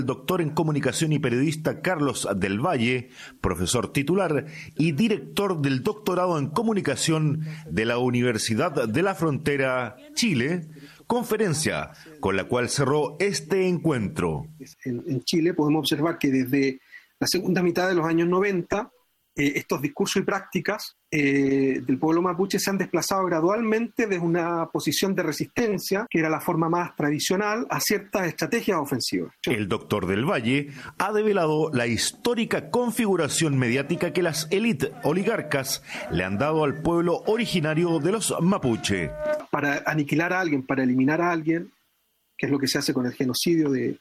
El doctor en comunicación y periodista Carlos del Valle, profesor titular y director del doctorado en comunicación de la Universidad de la Frontera, Chile, conferencia con la cual cerró este encuentro. En Chile podemos observar que desde la segunda mitad de los años 90, estos discursos y prácticas del pueblo mapuche se han desplazado gradualmente desde una posición de resistencia, que era la forma más tradicional, a ciertas estrategias ofensivas. El doctor del Valle ha develado la histórica configuración mediática que las élites oligarcas le han dado al pueblo originario de los mapuche. Para aniquilar a alguien, para eliminar a alguien, que es lo que se hace con el genocidio de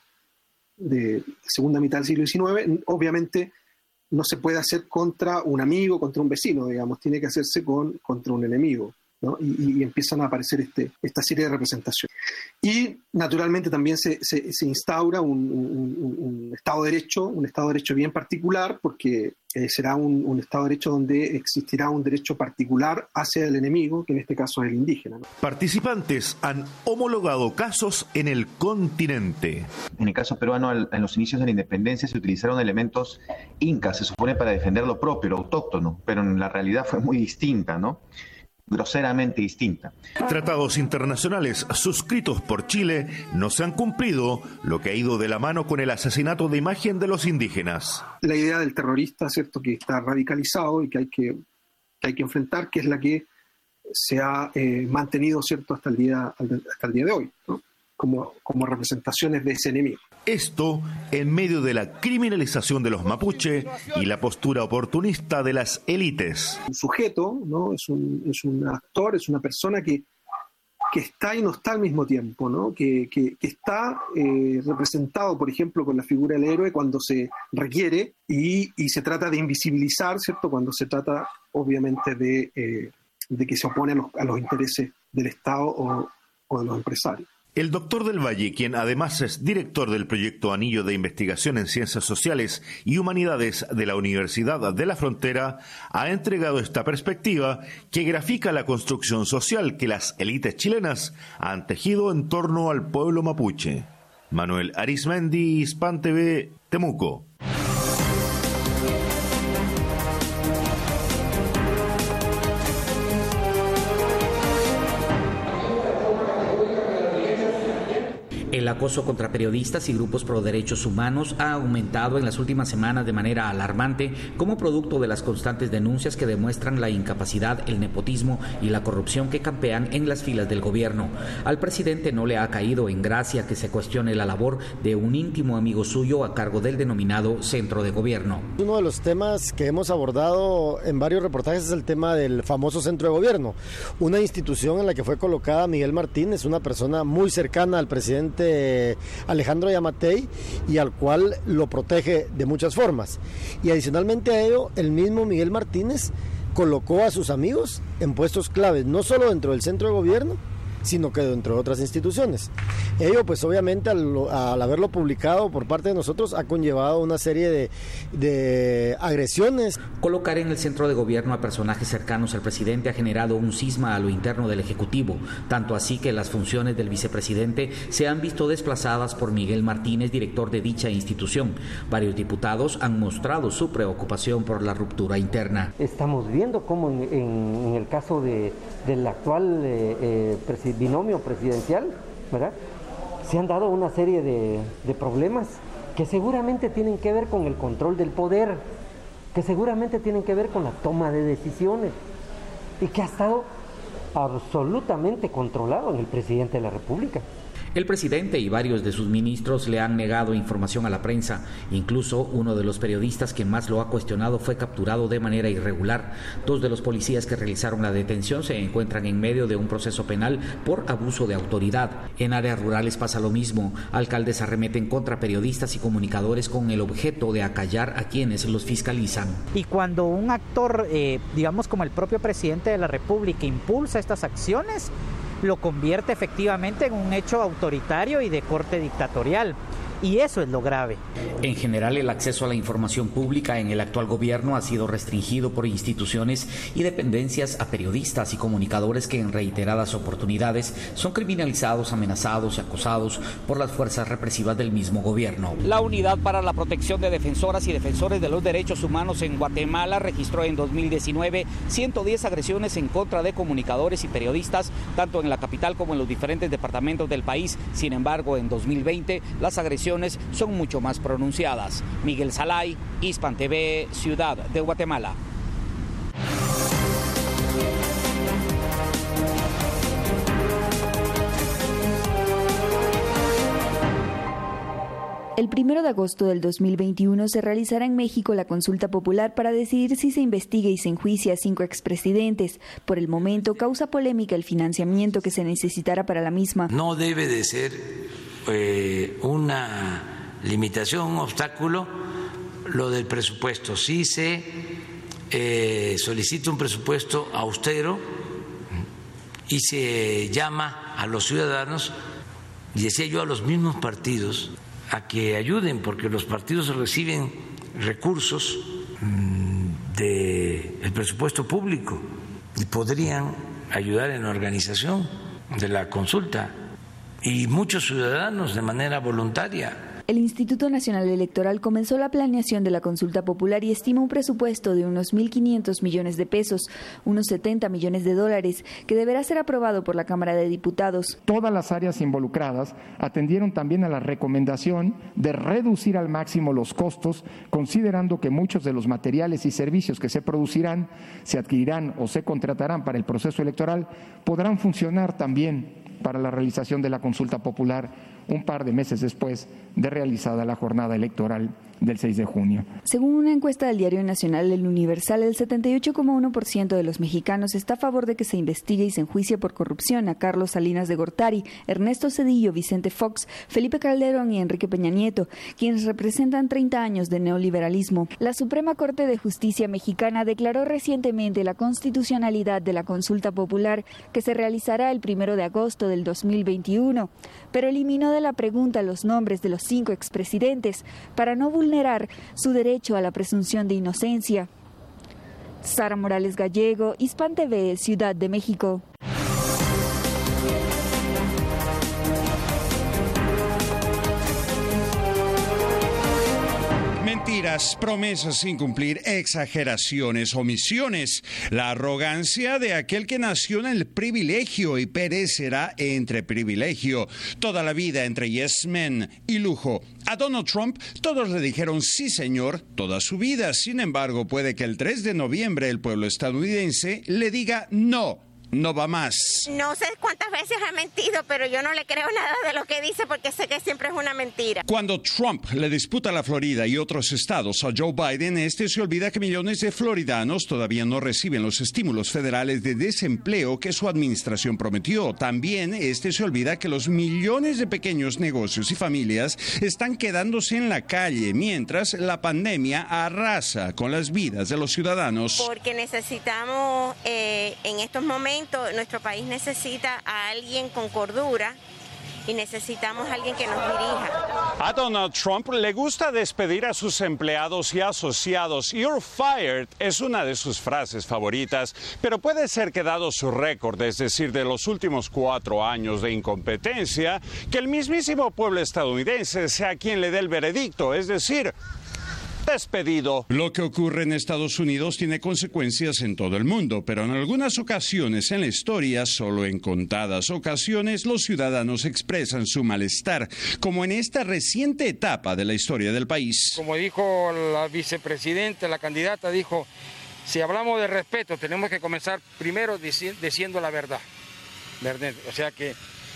segunda mitad del siglo XIX, obviamente no se puede hacer contra un amigo, contra un vecino, digamos, tiene que hacerse contra un enemigo, ¿no? Y empiezan a aparecer esta serie de representaciones. Y naturalmente también se instaura un Estado de Derecho bien particular, porque será un Estado de Derecho donde existirá un derecho particular hacia el enemigo, que en este caso es el indígena, ¿no? Participantes han homologado casos en el continente. En el caso peruano, en los inicios de la independencia se utilizaron elementos incas, se supone para defender lo propio, lo autóctono, pero en la realidad fue muy distinta, ¿no? Groseramente distinta. Tratados internacionales suscritos por Chile no se han cumplido, lo que ha ido de la mano con el asesinato de imagen de los indígenas. La idea del terrorista, ¿cierto?, que está radicalizado y que hay que enfrentar, que es la que se ha mantenido, ¿cierto?, hasta el día de hoy, ¿no? Como representaciones de ese enemigo. Esto en medio de la criminalización de los mapuche y la postura oportunista de las élites. Un sujeto, ¿no?, es un actor, es una persona que está y no está al mismo tiempo, ¿no? Que está representado, por ejemplo, con la figura del héroe cuando se requiere y se trata de invisibilizar, ¿cierto?, cuando se trata, obviamente, de que se opone a los intereses del Estado o de los empresarios. El doctor del Valle, quien además es director del proyecto Anillo de Investigación en Ciencias Sociales y Humanidades de la Universidad de la Frontera, ha entregado esta perspectiva que grafica la construcción social que las élites chilenas han tejido en torno al pueblo mapuche. Manuel Arismendi, Hispan TV, Temuco. El acoso contra periodistas y grupos pro derechos humanos ha aumentado en las últimas semanas de manera alarmante como producto de las constantes denuncias que demuestran la incapacidad, el nepotismo y la corrupción que campean en las filas del gobierno. Al presidente no le ha caído en gracia que se cuestione la labor de un íntimo amigo suyo a cargo del denominado centro de gobierno. Uno de los temas que hemos abordado en varios reportajes es el tema del famoso centro de gobierno, una institución en la que fue colocada Miguel Martínez, una persona muy cercana al presidente Alejandro Yamatei y al cual lo protege de muchas formas. Y adicionalmente a ello, el mismo Miguel Martínez colocó a sus amigos en puestos claves, no solo dentro del centro de gobierno, sino que dentro de otras instituciones. Ello, pues obviamente al haberlo publicado por parte de nosotros ha conllevado una serie de agresiones. Colocar en el centro de gobierno a personajes cercanos al presidente ha generado un cisma a lo interno del Ejecutivo, tanto así que las funciones del vicepresidente se han visto desplazadas por Miguel Martínez, director de dicha institución. Varios diputados han mostrado su preocupación por la ruptura interna. Estamos viendo cómo en el caso del actual binomio presidencial, ¿verdad?, se han dado una serie de problemas que seguramente tienen que ver con el control del poder, que seguramente tienen que ver con la toma de decisiones y que ha estado absolutamente controlado en el presidente de la República. El presidente y varios de sus ministros le han negado información a la prensa. Incluso uno de los periodistas que más lo ha cuestionado fue capturado de manera irregular. 2 de los policías que realizaron la detención se encuentran en medio de un proceso penal por abuso de autoridad. En áreas rurales pasa lo mismo. Alcaldes arremeten contra periodistas y comunicadores con el objeto de acallar a quienes los fiscalizan. Y cuando un actor, digamos como el propio presidente de la República, impulsa estas acciones, lo convierte efectivamente en un hecho autoritario y de corte dictatorial. y eso es lo grave. En general, el acceso a la información pública en el actual gobierno ha sido restringido por instituciones y dependencias a periodistas y comunicadores que en reiteradas oportunidades son criminalizados, amenazados y acosados por las fuerzas represivas del mismo gobierno. La Unidad para la Protección de Defensoras y Defensores de los Derechos Humanos en Guatemala registró en 2019 110 agresiones en contra de comunicadores y periodistas, tanto en la capital como en los diferentes departamentos del país. Sin embargo, en 2020 las agresiones son mucho más pronunciadas. Miguel Salay, Hispan TV, Ciudad de Guatemala. El 1 de agosto del 2021 se realizará en México la consulta popular para decidir si se investiga y se enjuicia a 5 expresidentes. Por el momento causa polémica el financiamiento que se necesitará para la misma. No debe de ser una limitación, un obstáculo lo del presupuesto. Sí se solicita un presupuesto austero y se llama a los ciudadanos, y decía yo a los mismos partidos, a que ayuden, porque los partidos reciben recursos del presupuesto público y podrían ayudar en la organización de la consulta, y muchos ciudadanos de manera voluntaria. El Instituto Nacional Electoral comenzó la planeación de la consulta popular y estima un presupuesto de unos 1.500 millones de pesos, unos 70 millones de dólares, que deberá ser aprobado por la Cámara de Diputados. Todas las áreas involucradas atendieron también a la recomendación de reducir al máximo los costos, considerando que muchos de los materiales y servicios que se producirán, se adquirirán o se contratarán para el proceso electoral, podrán funcionar también para la realización de la consulta popular un par de meses después de realizada la jornada electoral del 6 de junio. Según una encuesta del Diario Nacional El Universal, el 78,1% de los mexicanos está a favor de que se investigue y se enjuicie por corrupción a Carlos Salinas de Gortari, Ernesto Zedillo, Vicente Fox, Felipe Calderón y Enrique Peña Nieto, quienes representan 30 años de neoliberalismo. La Suprema Corte de Justicia mexicana declaró recientemente la constitucionalidad de la consulta popular que se realizará el 1 de agosto del 2021, pero eliminó de la pregunta los nombres de los 5 expresidentes para no vulnerar su derecho a la presunción de inocencia. Sara Morales Gallego, Hispan TV, Ciudad de México. Mentiras, promesas sin cumplir, exageraciones, omisiones. La arrogancia de aquel que nació en el privilegio y perecerá entre privilegio. Toda la vida entre yes men y lujo. A Donald Trump todos le dijeron sí señor toda su vida. Sin embargo, puede que el 3 de noviembre el pueblo estadounidense le diga no. No va más. No sé cuántas veces ha mentido, pero yo no le creo nada de lo que dice porque sé que siempre es una mentira. Cuando Trump le disputa la Florida y otros estados a Joe Biden, se olvida que millones de floridanos todavía no reciben los estímulos federales de desempleo que su administración prometió. También se olvida que los millones de pequeños negocios y familias están quedándose en la calle mientras la pandemia arrasa con las vidas de los ciudadanos. Porque necesitamos en estos momentos nuestro país necesita a alguien con cordura y necesitamos a alguien que nos dirija. A Donald Trump le gusta despedir a sus empleados y asociados. You're fired es una de sus frases favoritas, pero puede ser que dado su récord, es decir, de los últimos 4 años de incompetencia, que el mismísimo pueblo estadounidense sea quien le dé el veredicto, es decir, despedido. Lo que ocurre en Estados Unidos tiene consecuencias en todo el mundo, pero en algunas ocasiones en la historia, solo en contadas ocasiones, los ciudadanos expresan su malestar, como en esta reciente etapa de la historia del país. Como dijo la vicepresidenta, la candidata dijo, si hablamos de respeto, tenemos que comenzar primero diciendo la verdad. O sea que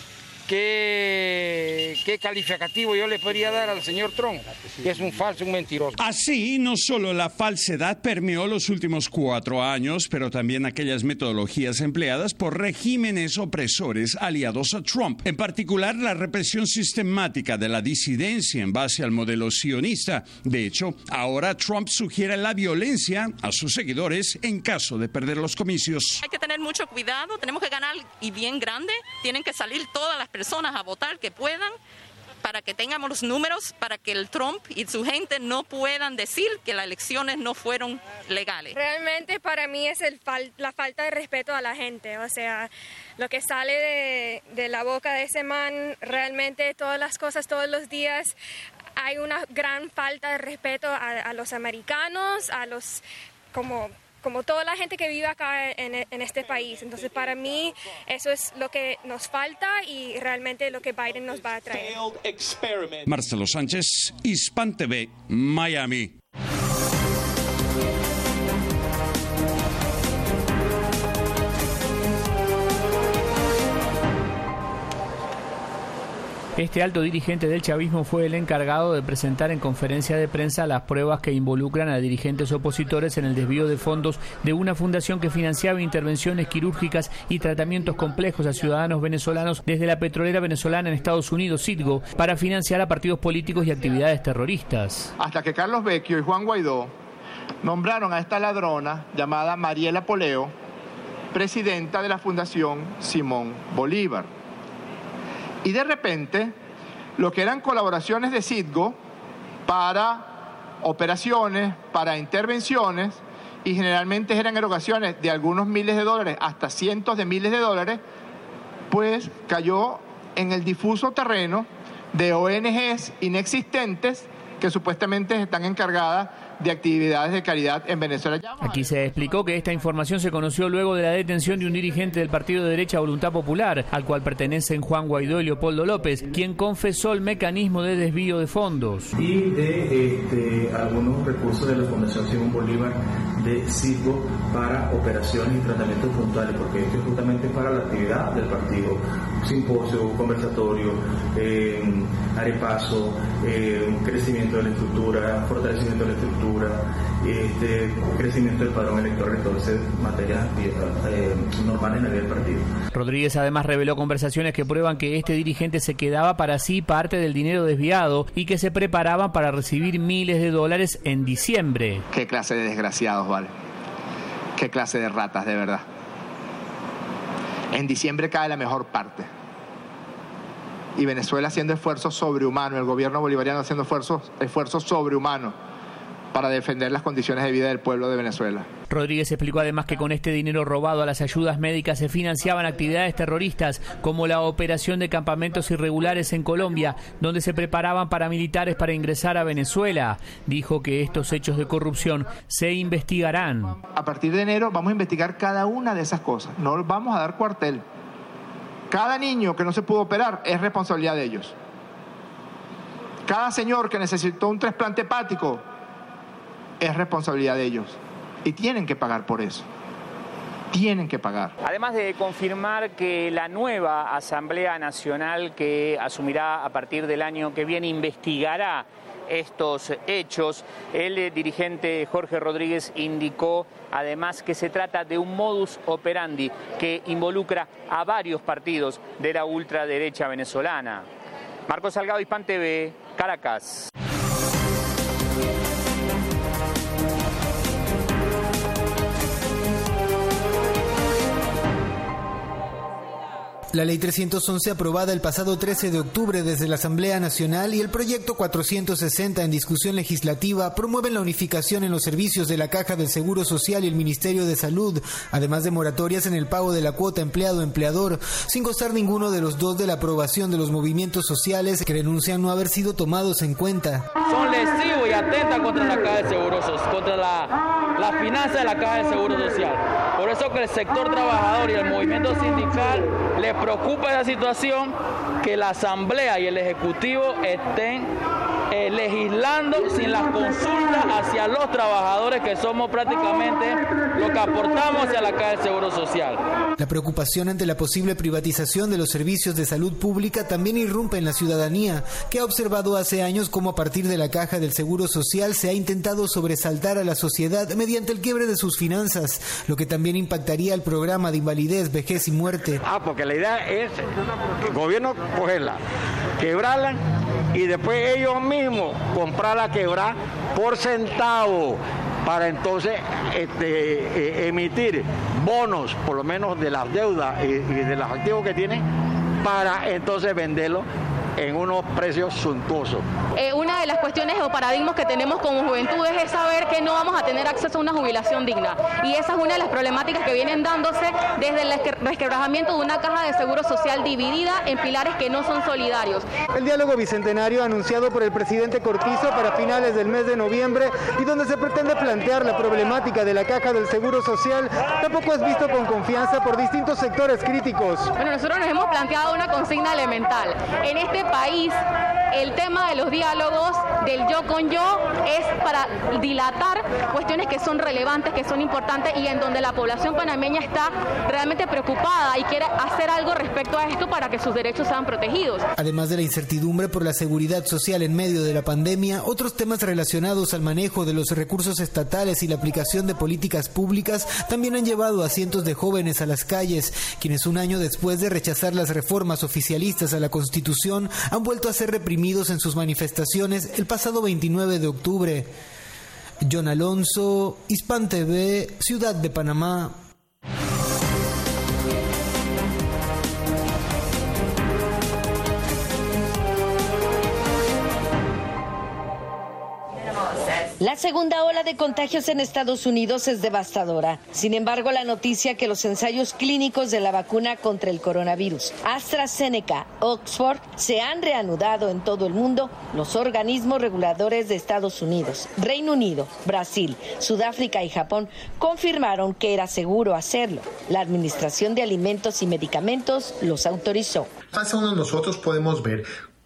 ¿Qué calificativo yo le podría dar al señor Trump? Que es un falso, un mentiroso. Así, no solo la falsedad permeó los últimos 4 años, pero también aquellas metodologías empleadas por regímenes opresores aliados a Trump. En particular, la represión sistemática de la disidencia en base al modelo sionista. De hecho, ahora Trump sugiere la violencia a sus seguidores en caso de perder los comicios. Hay que tener mucho cuidado, tenemos que ganar y bien grande, tienen que salir todas las personas a votar que puedan para que tengamos los números, para que el Trump y su gente no puedan decir que las elecciones no fueron legales. Realmente para mí es la falta de respeto a la gente, o sea, lo que sale de la boca de ese man, realmente todas las cosas, todos los días, hay una gran falta de respeto a los americanos, a los como toda la gente que vive acá en este país. Entonces, para mí, eso es lo que nos falta y realmente lo que Biden nos va a traer. Marcelo Sánchez, Hispan TV, Miami. Este alto dirigente del chavismo fue el encargado de presentar en conferencia de prensa las pruebas que involucran a dirigentes opositores en el desvío de fondos de una fundación que financiaba intervenciones quirúrgicas y tratamientos complejos a ciudadanos venezolanos desde la petrolera venezolana en Estados Unidos, Citgo, para financiar a partidos políticos y actividades terroristas. Hasta que Carlos Vecchio y Juan Guaidó nombraron a esta ladrona llamada Mariela Poleo presidenta de la Fundación Simón Bolívar. Y de repente, lo que eran colaboraciones de Citgo para operaciones, para intervenciones, y generalmente eran erogaciones de algunos miles de dólares hasta cientos de miles de dólares, pues cayó en el difuso terreno de ONGs inexistentes que supuestamente están encargadas de actividades de caridad en Venezuela. Aquí se explicó que esta información se conoció luego de la detención de un dirigente del partido de derecha Voluntad Popular, al cual pertenecen Juan Guaidó y Leopoldo López, quien confesó el mecanismo de desvío de fondos. Y de algunos recursos de la Fundación Simón Bolívar de Citgo para operaciones y tratamientos puntuales, porque esto es justamente para la actividad del partido. Simposio, conversatorio, arepaso, crecimiento de la estructura, fortalecimiento de la estructura, crecimiento del padrón electoral, entonces materias normales en la vida del partido. Rodríguez además reveló conversaciones que prueban que este dirigente se quedaba para sí parte del dinero desviado y que se preparaban para recibir miles de dólares en diciembre. Qué clase de desgraciados, vale. Qué clase de ratas, de verdad. En diciembre cae la mejor parte. Y Venezuela haciendo esfuerzos sobrehumanos, el gobierno bolivariano haciendo esfuerzos sobrehumanos para defender las condiciones de vida del pueblo de Venezuela. Rodríguez explicó además que con este dinero robado a las ayudas médicas se financiaban actividades terroristas como la operación de campamentos irregulares en Colombia, donde se preparaban paramilitares para ingresar a Venezuela. Dijo que estos hechos de corrupción se investigarán. A partir de enero vamos a investigar cada una de esas cosas, no vamos a dar cuartel. Cada niño que no se pudo operar es responsabilidad de ellos. Cada señor que necesitó un trasplante hepático es responsabilidad de ellos. Y tienen que pagar por eso. Tienen que pagar. Además de confirmar que la nueva Asamblea Nacional que asumirá a partir del año que viene investigará estos hechos, el dirigente Jorge Rodríguez indicó además que se trata de un modus operandi que involucra a varios partidos de la ultraderecha venezolana. Marcos Salgado, Hispan TV, Caracas. La Ley 311, aprobada el pasado 13 de octubre desde la Asamblea Nacional, y el Proyecto 460 en discusión legislativa promueven la unificación en los servicios de la Caja del Seguro Social y el Ministerio de Salud, además de moratorias en el pago de la cuota empleado-empleador, sin gozar ninguno de los dos de la aprobación de los movimientos sociales que denuncian no haber sido tomados en cuenta. Son lesivos y atentan contra la Caja de Seguro Social, contra la finanza de la Caja de Seguro Social. Por eso que el sector trabajador y el movimiento sindical le preocupa esa situación, que la Asamblea y el Ejecutivo estén legislando sin las consultas hacia los trabajadores, que somos prácticamente lo que aportamos hacia la Caja del Seguro Social. La preocupación ante la posible privatización de los servicios de salud pública también irrumpe en la ciudadanía, que ha observado hace años cómo a partir de la Caja del Seguro Social se ha intentado sobresaltar a la sociedad mediante el quiebre de sus finanzas, lo que también impactaría el programa de invalidez, vejez y muerte. Porque la idea es el gobierno cogerla, quebrarla y después ellos mismos comprar la quebrada por centavo, para entonces emitir bonos, por lo menos de las deudas y de los activos que tienen, para entonces venderlo en unos precios suntuosos. Una de las cuestiones o paradigmas que tenemos como juventud es saber que no vamos a tener acceso a una jubilación digna. Y esa es una de las problemáticas que vienen dándose desde el resquebrajamiento de una caja de seguro social dividida en pilares que no son solidarios. El diálogo bicentenario anunciado por el presidente Cortizo para finales del mes de noviembre y donde se pretende plantear la problemática de la caja del seguro social tampoco es visto con confianza por distintos sectores críticos. Bueno, nosotros nos hemos planteado una consigna elemental. En este país, el tema de los diálogos del yo con yo es para dilatar cuestiones que son relevantes, que son importantes y en donde la población panameña está realmente preocupada y quiere hacer algo respecto a esto para que sus derechos sean protegidos. Además de la incertidumbre por la seguridad social en medio de la pandemia, otros temas relacionados al manejo de los recursos estatales y la aplicación de políticas públicas también han llevado a cientos de jóvenes a las calles, quienes un año después de rechazar las reformas oficialistas a la Constitución han vuelto a ser reprimidos en sus manifestaciones el pasado 29 de octubre. John Alonso, Hispan TV, Ciudad de Panamá. La segunda ola de contagios en Estados Unidos es devastadora. Sin embargo, la noticia que los ensayos clínicos de la vacuna contra el coronavirus AstraZeneca, Oxford, se han reanudado en todo el mundo, los organismos reguladores de Estados Unidos, Reino Unido, Brasil, Sudáfrica y Japón confirmaron que era seguro hacerlo. La Administración de Alimentos y Medicamentos los autorizó. Fase 1 nosotros podemos ver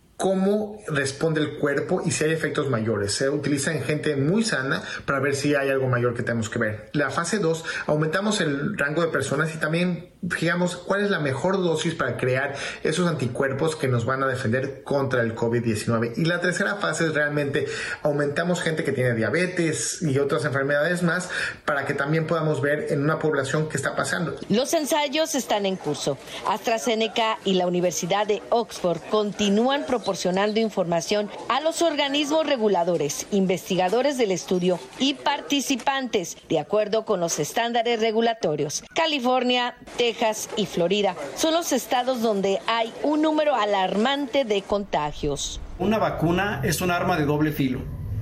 cómo responde el cuerpo y si hay efectos mayores. Se utiliza en gente muy sana para ver si hay algo mayor que tenemos que ver. La fase 2, aumentamos el rango de personas y también fijamos cuál es la mejor dosis para crear esos anticuerpos que nos van a defender contra el COVID-19. Y la tercera fase es realmente aumentamos gente que tiene diabetes y otras enfermedades más para que también podamos ver en una población qué está pasando. Los ensayos están en curso. AstraZeneca y la Universidad de Oxford continúan proporcionando información a los organismos reguladores, investigadores del estudio y participantes, de acuerdo con los estándares regulatorios. California, Texas y Florida son los estados donde hay un número alarmante de contagios. Una vacuna es un arma de doble filo,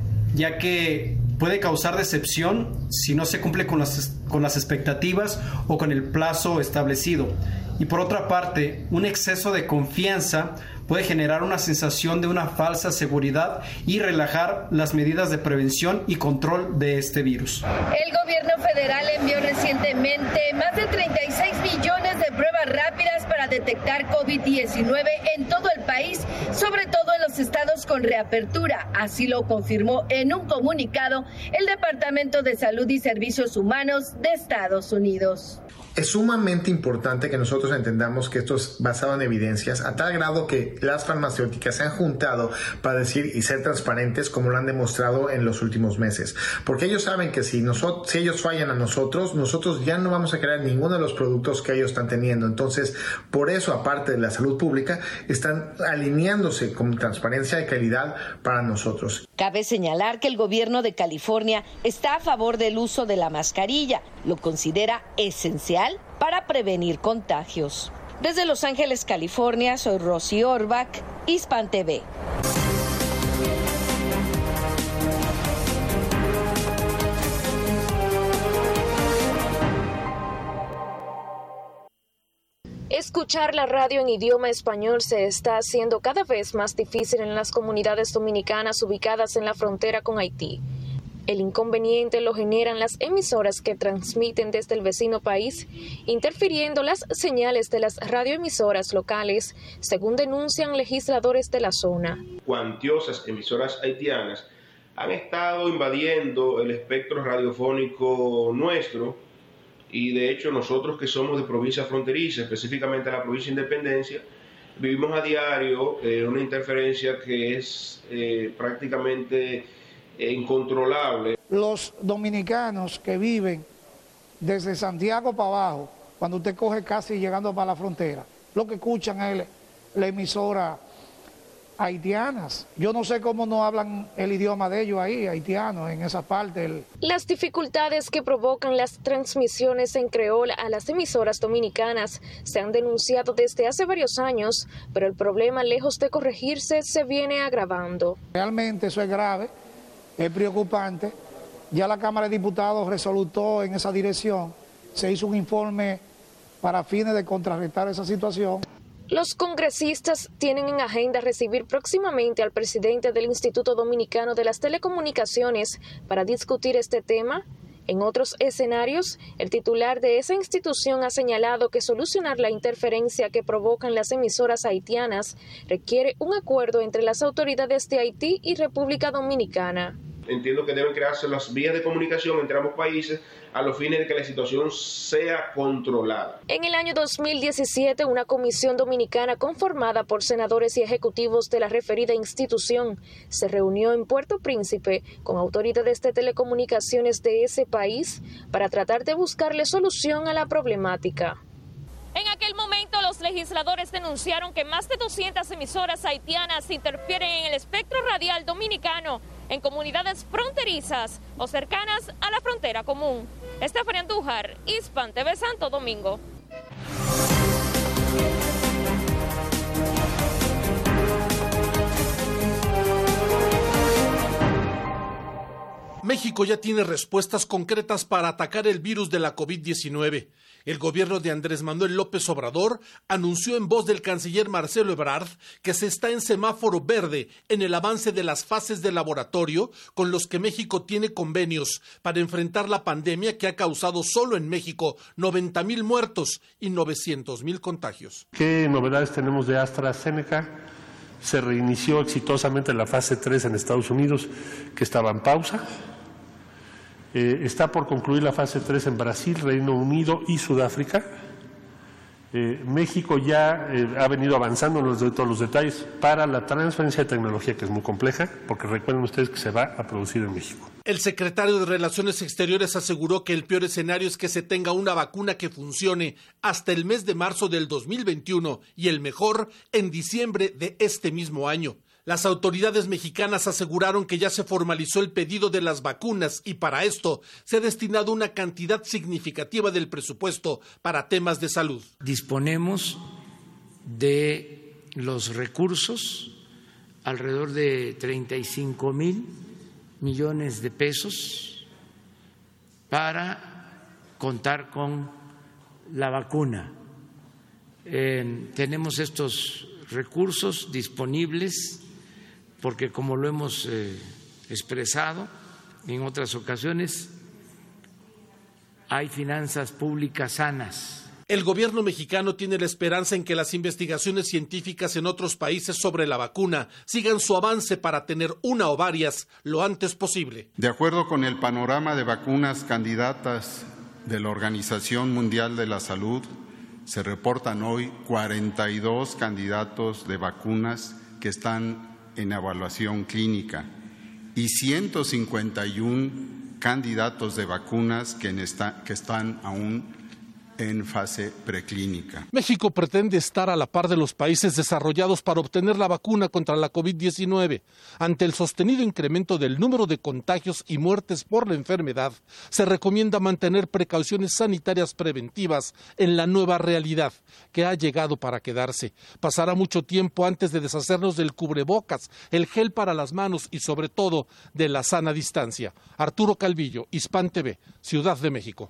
ya que puede causar decepción si no se cumple con las expectativas o con el plazo establecido. Y por otra parte, un exceso de confianza puede generar una sensación de una falsa seguridad y relajar las medidas de prevención y control de este virus. El gobierno federal envió recientemente más de 36 millones de pruebas rápidas para detectar COVID-19 en todo el país, sobre todo en los estados con reapertura. Así lo confirmó en un comunicado el Departamento de Salud y Servicios Humanos de Estados Unidos. Es sumamente importante que nosotros entendamos que esto es basado en evidencias, a tal grado que las farmacéuticas se han juntado para decir y ser transparentes como lo han demostrado en los últimos meses. Porque ellos saben que si ellos fallan a nosotros ya no vamos a crear ninguno de los productos que ellos están teniendo. Entonces, por eso, aparte de la salud pública, están alineándose con transparencia y calidad para nosotros. Cabe señalar que el gobierno de California está a favor del uso de la mascarilla. Lo considera esencial para prevenir contagios. Desde Los Ángeles, California, soy Rosy Orbach, Hispan TV. Escuchar la radio en idioma español se está haciendo cada vez más difícil en las comunidades dominicanas ubicadas en la frontera con Haití. El inconveniente lo generan las emisoras que transmiten desde el vecino país, interfiriendo las señales de las radioemisoras locales, según denuncian legisladores de la zona. Cuantiosas emisoras haitianas han estado invadiendo el espectro radiofónico nuestro y de hecho nosotros que somos de provincia fronteriza, específicamente la provincia de Independencia, vivimos a diario una interferencia que es prácticamente incontrolable. Los dominicanos que viven desde Santiago para abajo, cuando usted coge casi llegando para la frontera, lo que escuchan es la emisora haitianas. Yo no sé cómo no hablan el idioma de ellos ahí, haitianos, en esa parte. Las dificultades que provocan las transmisiones en creol a las emisoras dominicanas se han denunciado desde hace varios años, pero el problema, lejos de corregirse, se viene agravando. Realmente eso es grave, es preocupante. Ya la Cámara de Diputados resolutó en esa dirección, se hizo un informe para fines de contrarrestar esa situación. Los congresistas tienen en agenda recibir próximamente al presidente del Instituto Dominicano de las Telecomunicaciones para discutir este tema. En otros escenarios, el titular de esa institución ha señalado que solucionar la interferencia que provocan las emisoras haitianas requiere un acuerdo entre las autoridades de Haití y República Dominicana. Entiendo que deben crearse las vías de comunicación entre ambos países a los fines de que la situación sea controlada. En el año 2017, una comisión dominicana conformada por senadores y ejecutivos de la referida institución se reunió en Puerto Príncipe con autoridades de telecomunicaciones de ese país para tratar de buscarle solución a la problemática. En aquel momento, los legisladores denunciaron que más de 200 emisoras haitianas interfieren en el espectro radial dominicano en comunidades fronterizas o cercanas a la frontera común. Estefanía Andújar, Hispan TV Santo Domingo. México ya tiene respuestas concretas para atacar el virus de la COVID-19. El gobierno de Andrés Manuel López Obrador anunció en voz del canciller Marcelo Ebrard que se está en semáforo verde en el avance de las fases de laboratorio con los que México tiene convenios para enfrentar la pandemia que ha causado solo en México 90,000 muertos y 900,000 contagios. ¿Qué novedades tenemos de AstraZeneca? Se reinició exitosamente la fase 3 en Estados Unidos, que estaba en pausa. Está por concluir la fase 3 en Brasil, Reino Unido y Sudáfrica. México ya ha venido avanzando, no les doy todos los detalles, para la transferencia de tecnología, que es muy compleja, porque recuerden ustedes que se va a producir en México. El secretario de Relaciones Exteriores aseguró que el peor escenario es que se tenga una vacuna que funcione hasta el mes de marzo del 2021 y el mejor en diciembre de este mismo año. Las autoridades mexicanas aseguraron que ya se formalizó el pedido de las vacunas y para esto se ha destinado una cantidad significativa del presupuesto para temas de salud. Disponemos de los recursos, alrededor de 35,000 millones de pesos para contar con la vacuna. Tenemos estos recursos disponibles porque, como lo hemos expresado en otras ocasiones, hay finanzas públicas sanas. El gobierno mexicano tiene la esperanza en que las investigaciones científicas en otros países sobre la vacuna sigan su avance para tener una o varias lo antes posible. De acuerdo con el panorama de vacunas candidatas de la Organización Mundial de la Salud, se reportan hoy 42 candidatos de vacunas que están en evaluación clínica y 151 candidatos de vacunas que están aún en fase preclínica. México pretende estar a la par de los países desarrollados para obtener la vacuna contra la COVID-19. Ante el sostenido incremento del número de contagios y muertes por la enfermedad, se recomienda mantener precauciones sanitarias preventivas en la nueva realidad que ha llegado para quedarse. Pasará mucho tiempo antes de deshacernos del cubrebocas, el gel para las manos y sobre todo de la sana distancia. Arturo Calvillo, Hispan TV, Ciudad de México.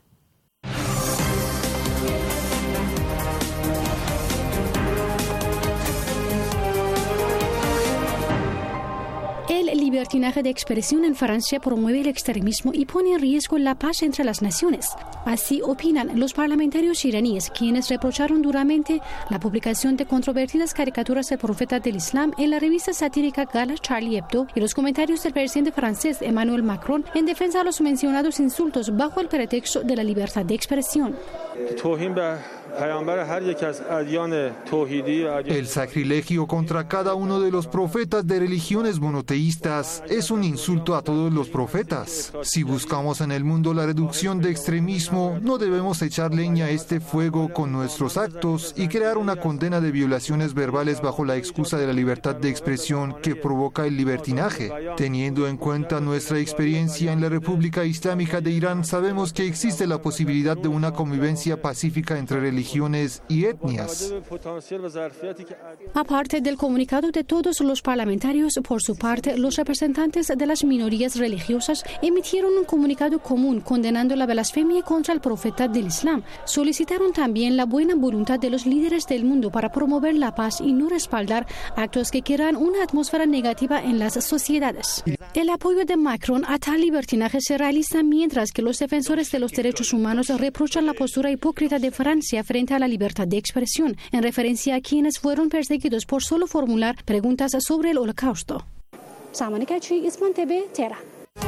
El libertinaje de expresión en Francia promueve el extremismo y pone en riesgo la paz entre las naciones. Así opinan los parlamentarios iraníes, quienes reprocharon duramente la publicación de controvertidas caricaturas del profeta del Islam en la revista satírica Gala Charlie Hebdo y los comentarios del presidente francés Emmanuel Macron en defensa de los mencionados insultos bajo el pretexto de la libertad de expresión. El sacrilegio contra cada uno de los profetas de religiones monoteístas es un insulto a todos los profetas. Si buscamos en el mundo la reducción de extremismo, no debemos echar leña a este fuego con nuestros actos y crear una condena de violaciones verbales bajo la excusa de la libertad de expresión que provoca el libertinaje. Teniendo en cuenta nuestra experiencia en la República Islámica de Irán, sabemos que existe la posibilidad de una convivencia pacífica entre religiones y etnias. Aparte del comunicado de todos los parlamentarios, por su parte, los representantes de las minorías religiosas emitieron un comunicado común condenando la blasfemia contra el profeta del Islam. Solicitaron también la buena voluntad de los líderes del mundo para promover la paz y no respaldar actos que crean una atmósfera negativa en las sociedades. El apoyo de Macron a tal libertinaje se realiza mientras que los defensores de los derechos humanos reprochan la postura hipócrita de Francia frente a la libertad de expresión, en referencia a quienes fueron perseguidos por solo formular preguntas sobre el Holocausto. Samanikachi, Isman TV, Tehran.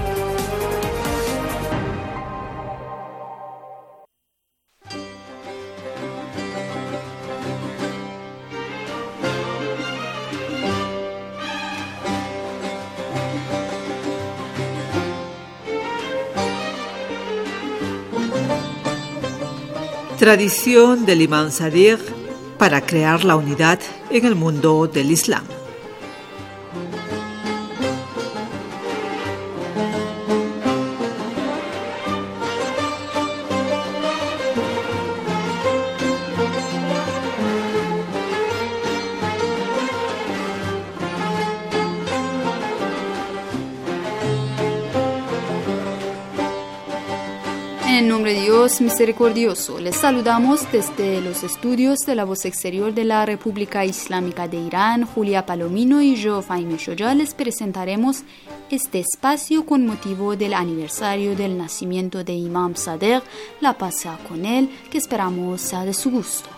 Tradición del Imam Sadiq para crear la unidad en el mundo del Islam. En nombre de Dios misericordioso, les saludamos desde los estudios de la Voz Exterior de la República Islámica de Irán. Julia Palomino y yo, Fahime Shoja, les presentaremos este espacio con motivo del aniversario del nacimiento de Imam Sadiq, la paz sea con él, que esperamos sea de su gusto.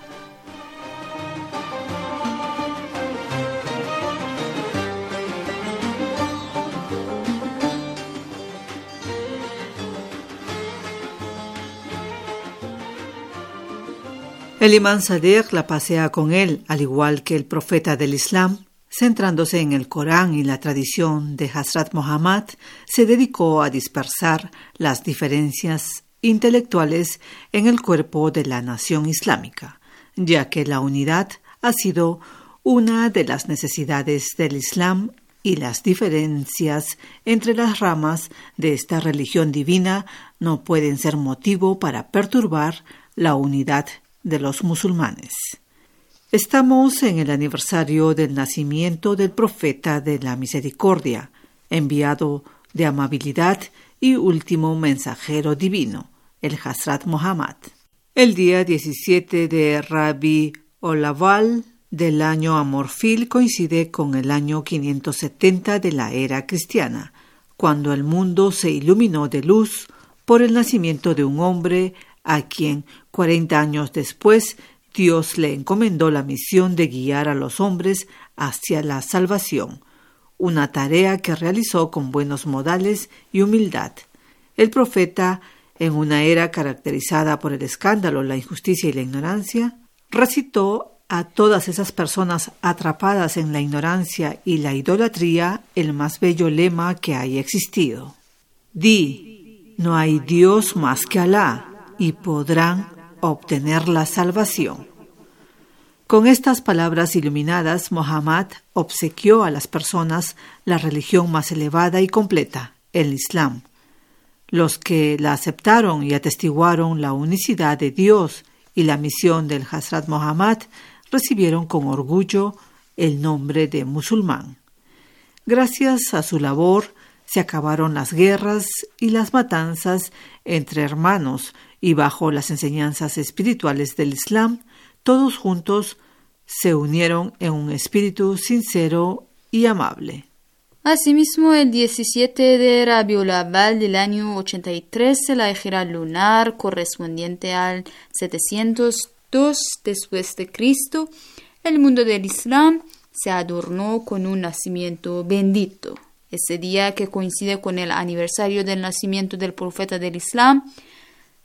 El Imam Sadiq, la paz sea con él, al igual que el profeta del Islam, centrándose en el Corán y la tradición de Hazrat Muhammad, se dedicó a dispersar las diferencias intelectuales en el cuerpo de la nación islámica, ya que la unidad ha sido una de las necesidades del Islam y las diferencias entre las ramas de esta religión divina no pueden ser motivo para perturbar la unidad de los musulmanes. Estamos en el aniversario del nacimiento del profeta de la misericordia, enviado de amabilidad y último mensajero divino, el Hazrat Muhammad. El día 17 de Rabi Olaval del año Amorfil coincide con el año 570 de la era cristiana, cuando el mundo se iluminó de luz por el nacimiento de un hombre a quien 40 años después Dios le encomendó la misión de guiar a los hombres hacia la salvación, una tarea que realizó con buenos modales y humildad. El profeta, en una era caracterizada por el escándalo, la injusticia y la ignorancia, recitó a todas esas personas atrapadas en la ignorancia y la idolatría el más bello lema que haya existido. Di, no hay Dios más que Alá, y podrán obtener la salvación. Con estas palabras iluminadas, Muhammad obsequió a las personas la religión más elevada y completa, el Islam. Los que la aceptaron y atestiguaron la unicidad de Dios y la misión del Hazrat Muhammad recibieron con orgullo el nombre de musulmán. Gracias a su labor se acabaron las guerras y las matanzas entre hermanos, y bajo las enseñanzas espirituales del Islam, todos juntos se unieron en un espíritu sincero y amable. Asimismo, el 17 de Rabiul Awwal del año 83, la ejera lunar correspondiente al 702 después de Cristo, el mundo del Islam se adornó con un nacimiento bendito. Ese día, que coincide con el aniversario del nacimiento del profeta del Islam,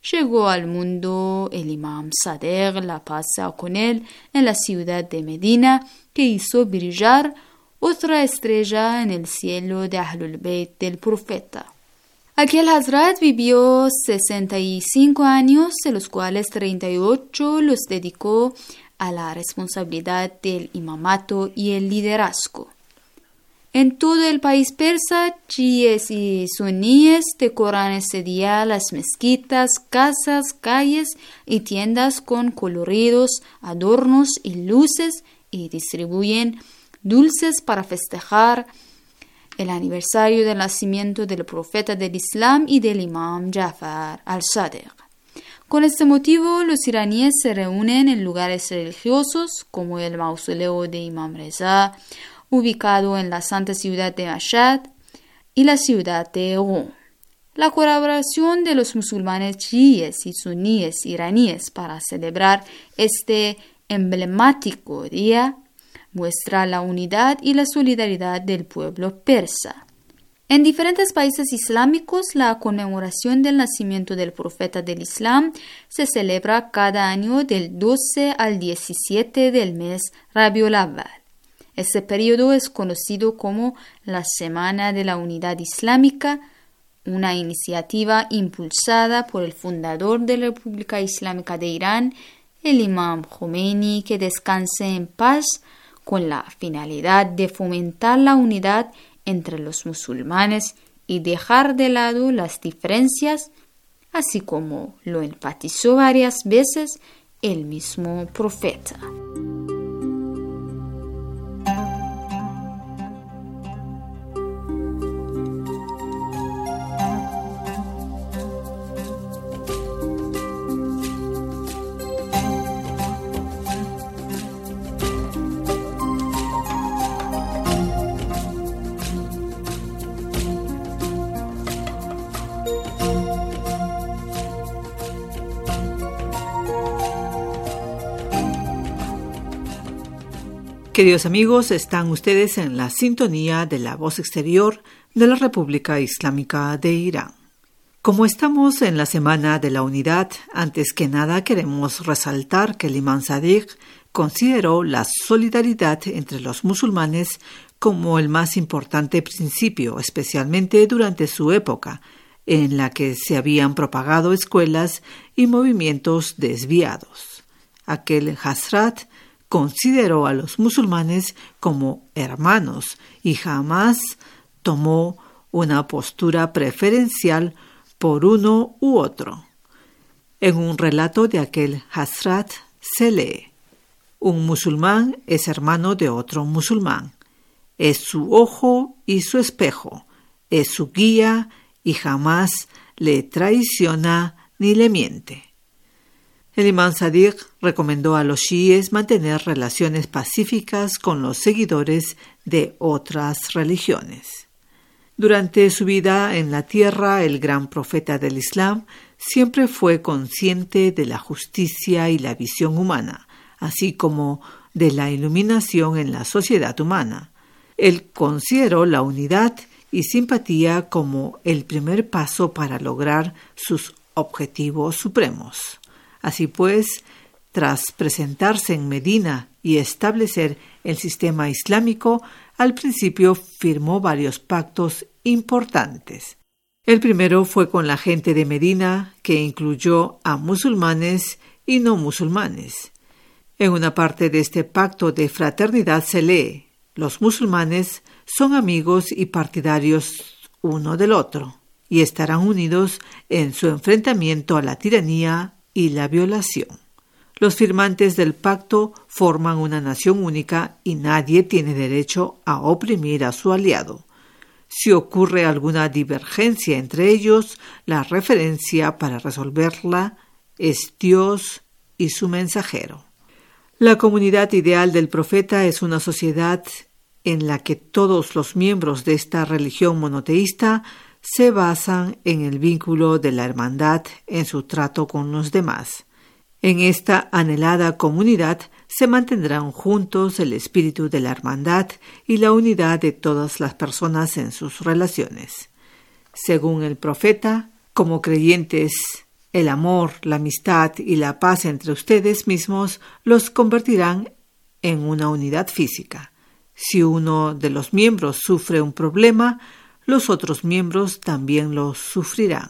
llegó al mundo el imam Sadiq, la paz sea con él, en la ciudad de Medina, que hizo brillar otra estrella en el cielo de Ahlul Bayt del profeta. Aquel Hazrat vivió 65 años, de los cuales 38 los dedicó a la responsabilidad del imamato y el liderazgo. En todo el país persa, chiíes y suníes decoran ese día las mezquitas, casas, calles y tiendas con coloridos, adornos y luces y distribuyen dulces para festejar el aniversario del nacimiento del profeta del Islam y del imam Jafar al-Sadiq. Con este motivo, los iraníes se reúnen en lugares religiosos como el mausoleo de Imam Reza, ubicado en la santa ciudad de Mashhad, y la ciudad de Qom. La colaboración de los musulmanes chiíes y suníes iraníes para celebrar este emblemático día muestra la unidad y la solidaridad del pueblo persa. En diferentes países islámicos, la conmemoración del nacimiento del profeta del Islam se celebra cada año del 12 al 17 del mes Rabiul Awwal. Este periodo es conocido como la Semana de la Unidad Islámica, una iniciativa impulsada por el fundador de la República Islámica de Irán, el Imam Khomeini, que descanse en paz, con la finalidad de fomentar la unidad entre los musulmanes y dejar de lado las diferencias, así como lo enfatizó varias veces el mismo profeta. Queridos amigos, están ustedes en la sintonía de la voz exterior de la República Islámica de Irán. Como estamos en la Semana de la Unidad, antes que nada queremos resaltar que el imam Sadiq consideró la solidaridad entre los musulmanes como el más importante principio, especialmente durante su época, en la que se habían propagado escuelas y movimientos desviados. Aquel Hazrat consideró a los musulmanes como hermanos y jamás tomó una postura preferencial por uno u otro. En un relato de aquel Hazrat se lee: un musulmán es hermano de otro musulmán, es su ojo y su espejo, es su guía y jamás le traiciona ni le miente. El imam Sadiq recomendó a los chiíes mantener relaciones pacíficas con los seguidores de otras religiones. Durante su vida en la tierra, el gran profeta del Islam siempre fue consciente de la justicia y la visión humana, así como de la iluminación en la sociedad humana. Él consideró la unidad y simpatía como el primer paso para lograr sus objetivos supremos. Así pues, tras presentarse en Medina y establecer el sistema islámico, al principio firmó varios pactos importantes. El primero fue con la gente de Medina, que incluyó a musulmanes y no musulmanes. En una parte de este pacto de fraternidad se lee: los musulmanes son amigos y partidarios uno del otro, y estarán unidos en su enfrentamiento a la tiranía y la violación. Los firmantes del pacto forman una nación única y nadie tiene derecho a oprimir a su aliado. Si ocurre alguna divergencia entre ellos, la referencia para resolverla es Dios y su mensajero. La comunidad ideal del profeta es una sociedad en la que todos los miembros de esta religión monoteísta se basan en el vínculo de la hermandad en su trato con los demás. En esta anhelada comunidad se mantendrán juntos el espíritu de la hermandad y la unidad de todas las personas en sus relaciones. Según el profeta, como creyentes El amor, la amistad y la paz entre ustedes mismos los convertirán en una unidad física. Si uno de los miembros sufre un problema, los otros miembros también lo sufrirán.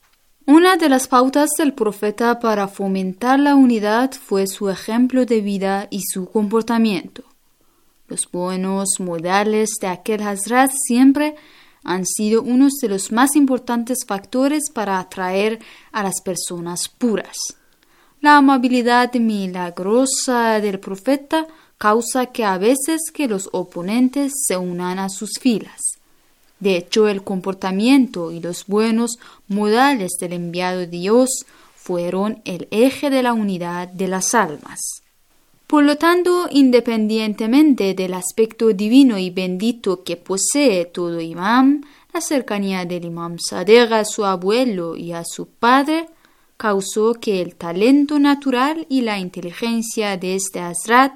Una de las pautas del profeta para fomentar la unidad fue su ejemplo de vida y su comportamiento. Los buenos modales de aquel Hazrat siempre han sido unos de los más importantes factores para atraer a las personas puras. La amabilidad milagrosa del profeta causa que a veces que los oponentes se unan a sus filas. De hecho, el comportamiento y los buenos modales del enviado de Dios fueron el eje de la unidad de las almas. Por lo tanto, independientemente del aspecto divino y bendito que posee todo imam, la cercanía del imam Sadegh a su abuelo y a su padre causó que el talento natural y la inteligencia de este Hazrat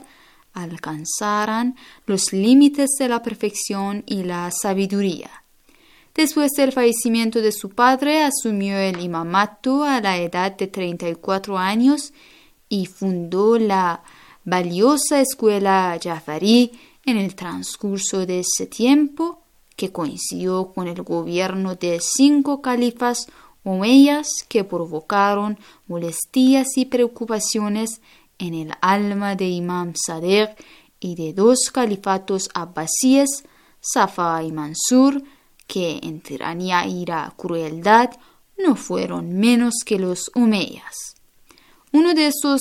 alcanzaran los límites de la perfección y la sabiduría. Después del fallecimiento de su padre, asumió el imamato a la edad de 34 años y fundó la valiosa escuela Jafarí en el transcurso de ese tiempo, que coincidió con el gobierno de 5 califas omeyas que provocaron molestias y preocupaciones en el alma de Imam Sadegh y de 2 califatos abbasíes, Safa y Mansur, que en tiranía y crueldad no fueron menos que los omeyas. Uno de esos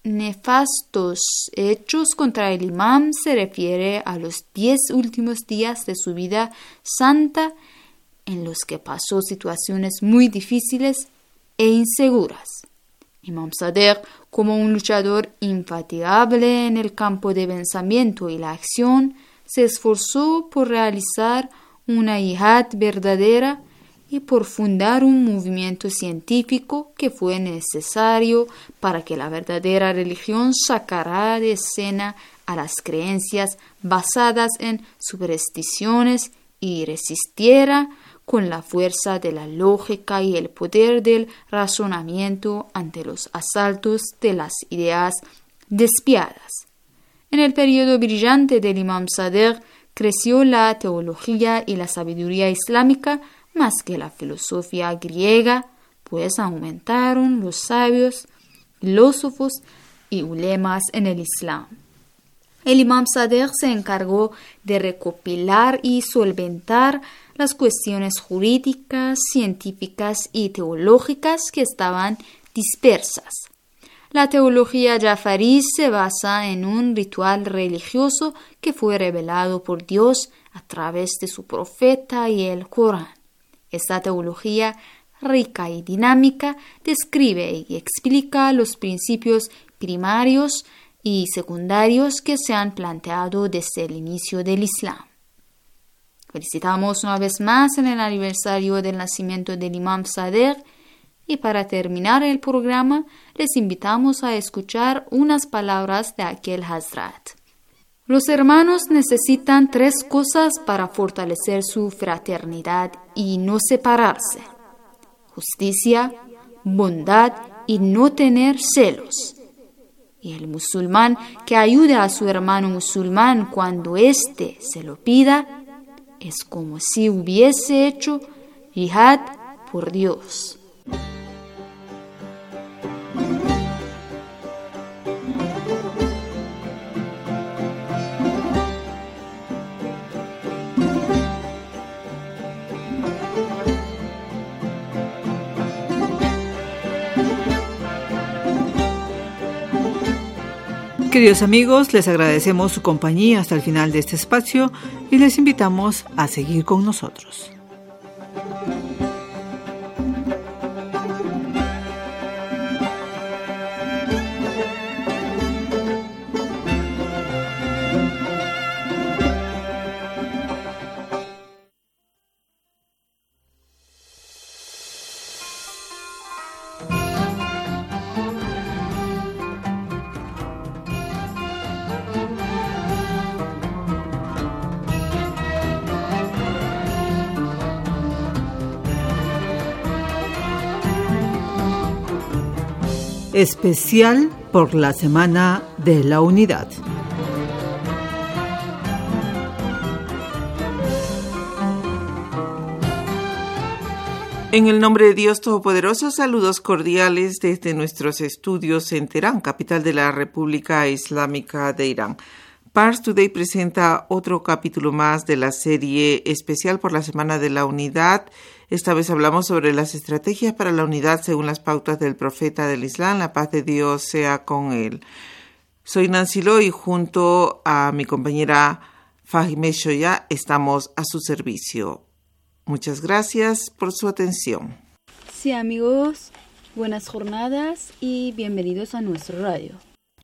nefastos hechos contra el imam se refiere a los 10 últimos días de su vida santa, en los que pasó situaciones muy difíciles e inseguras. Imam Sadegh, como un luchador infatigable en el campo de pensamiento y la acción, se esforzó por realizar una yihad verdadera y por fundar un movimiento científico que fue necesario para que la verdadera religión sacara de escena a las creencias basadas en supersticiones y resistiera con la fuerza de la lógica y el poder del razonamiento ante los asaltos de las ideas despiadadas. En el periodo brillante del Imam Sadegh creció la teología y la sabiduría islámica más que la filosofía griega, pues aumentaron los sabios, filósofos y ulemas en el Islam. El Imam Sadegh se encargó de recopilar y solventar las cuestiones jurídicas, científicas y teológicas que estaban dispersas. La teología Jafarí se basa en un ritual religioso que fue revelado por Dios a través de su profeta y el Corán. Esta teología rica y dinámica describe y explica los principios primarios y secundarios que se han planteado desde el inicio del Islam. Felicitamos una vez más en el aniversario del nacimiento del Imam Sadegh y para terminar el programa les invitamos a escuchar unas palabras de aquel Hazrat. Los hermanos necesitan 3 cosas para fortalecer su fraternidad y no separarse: justicia, bondad y no tener celos. Y el musulmán que ayuda a su hermano musulmán cuando éste se lo pida, es como si hubiese hecho yihad por Dios. Queridos amigos, les agradecemos su compañía hasta el final de este espacio y les invitamos a seguir con nosotros. especial por la Semana de la Unidad. En el nombre de Dios Todopoderoso, saludos cordiales desde nuestros estudios en Teherán, capital de la República Islámica de Irán. Pars Today presenta otro capítulo más de la serie especial por la Semana de la Unidad. Esta vez hablamos sobre las estrategias para la unidad según las pautas del profeta del Islam, la paz de Dios sea con él. Soy Nancy Lo y junto a mi compañera Fahime Shoya estamos a su servicio. Muchas gracias por su atención. Sí, amigos, buenas jornadas y bienvenidos a nuestro radio.